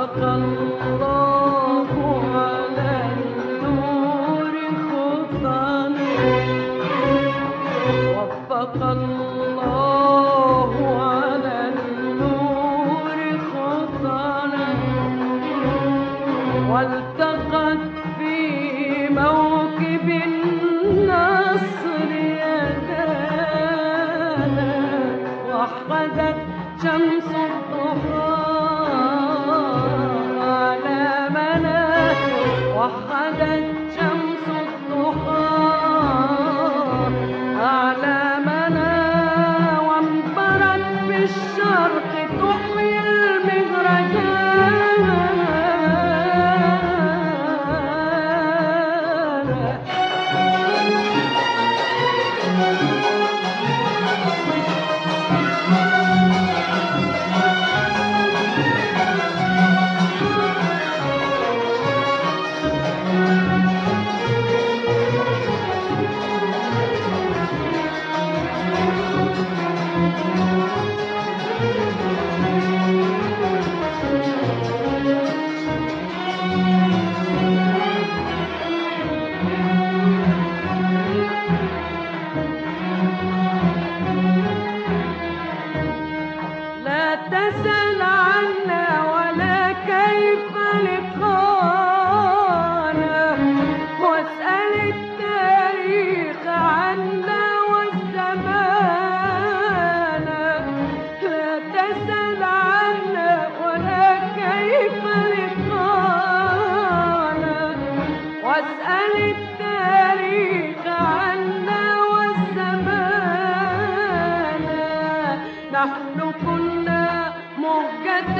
وفق الله على النور خطانا، وفق الله على النور خطانا، والتقت في موكب النصر يدانا، وحدت شمس الضحى علامنا، وحدت شمس الضحى علامنا، وانبرت بالشرق تحيي المهرجان. لا تسأل عنا ولا كيف لقانا، واسأل التاريخ عنا والزمان. لا تسأل عنا ولا كيف لقانا، واسأل التاريخ عنا والزمان. نحن كنا مهجة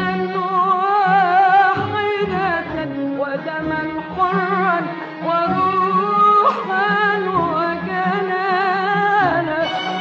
واحدة، ودما حرا وروحا وجنانا.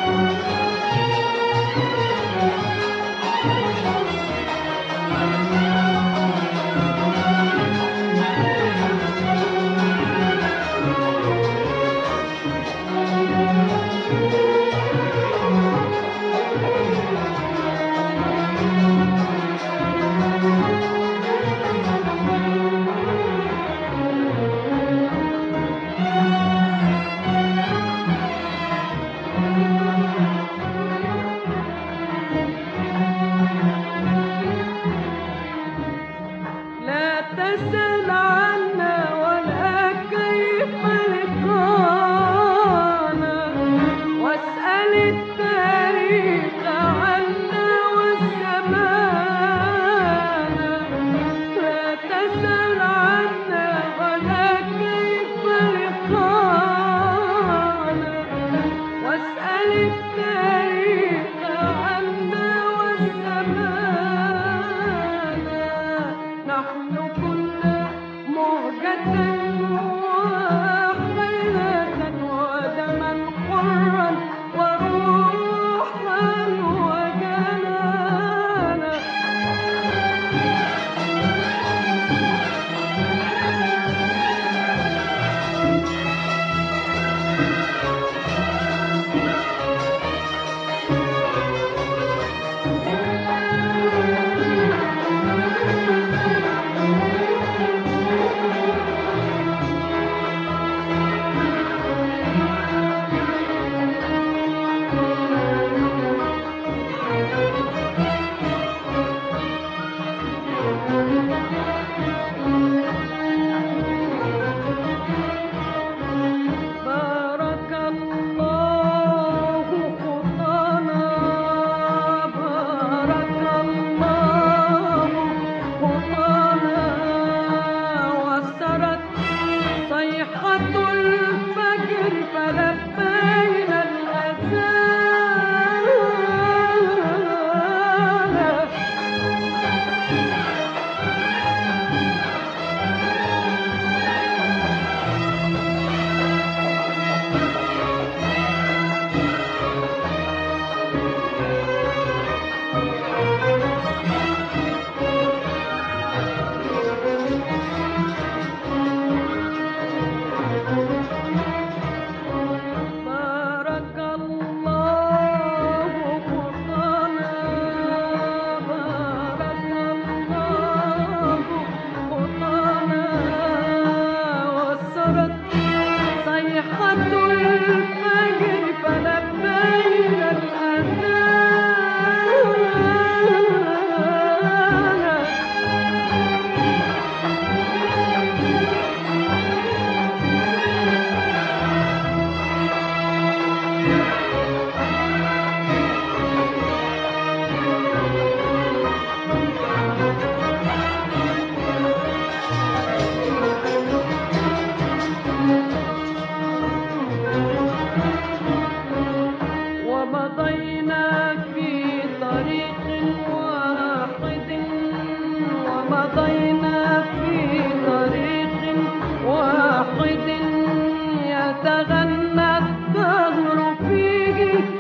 لا تسأل عنا ولا كيف لقانا، واسأل التاريخ عنا والزمان. لا تسأل عنا ولا كيف لقانا، واسأل التاريخ عنا والزمان. نحن كنا ومضينا في طريق واحد يتغنى الدهر فيه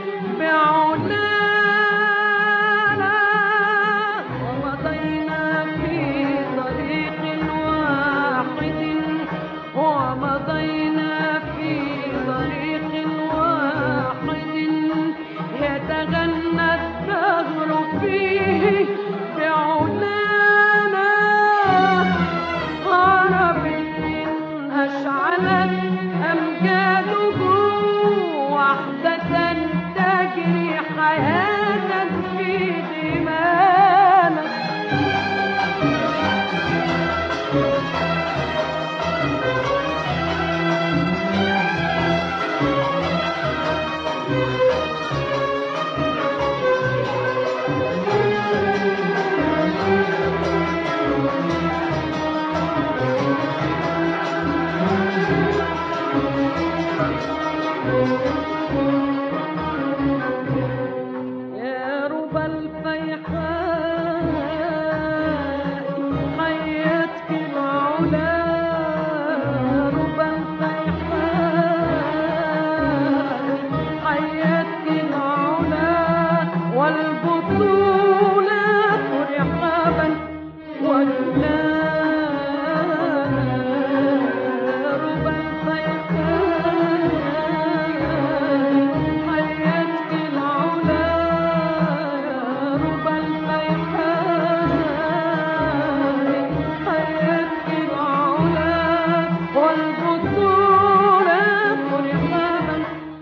بعلانا. ومضينا في طريق واحد ومضينا في طريق واحد يتغنى الدهر فيه بعلانا. عربي أشعلت أمجاده وحدة تجري حياة في دمانا. يا ربى الفيحاء حياتك العلا. ربى الفيحاء حياتك العلا والبطولات رحابا وجنانا. ربى الفيحاء حياتك العلا. ربى الفيحاء حياتك العلا والبطولات رحابا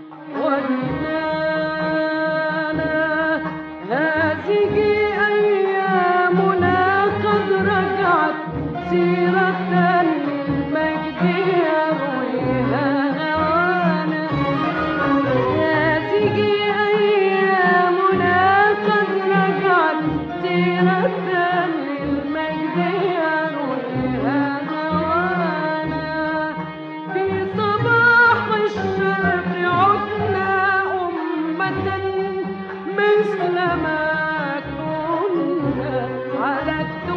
وجنانا. هذه أيامنا قد رجعت سيرة المجد يرويها هوانا. هذه أيامنا قد رجعت سيرة المجد يرويها هوانا. في صباح الشرق عدنا أمة مثل ما كنا على الدنيا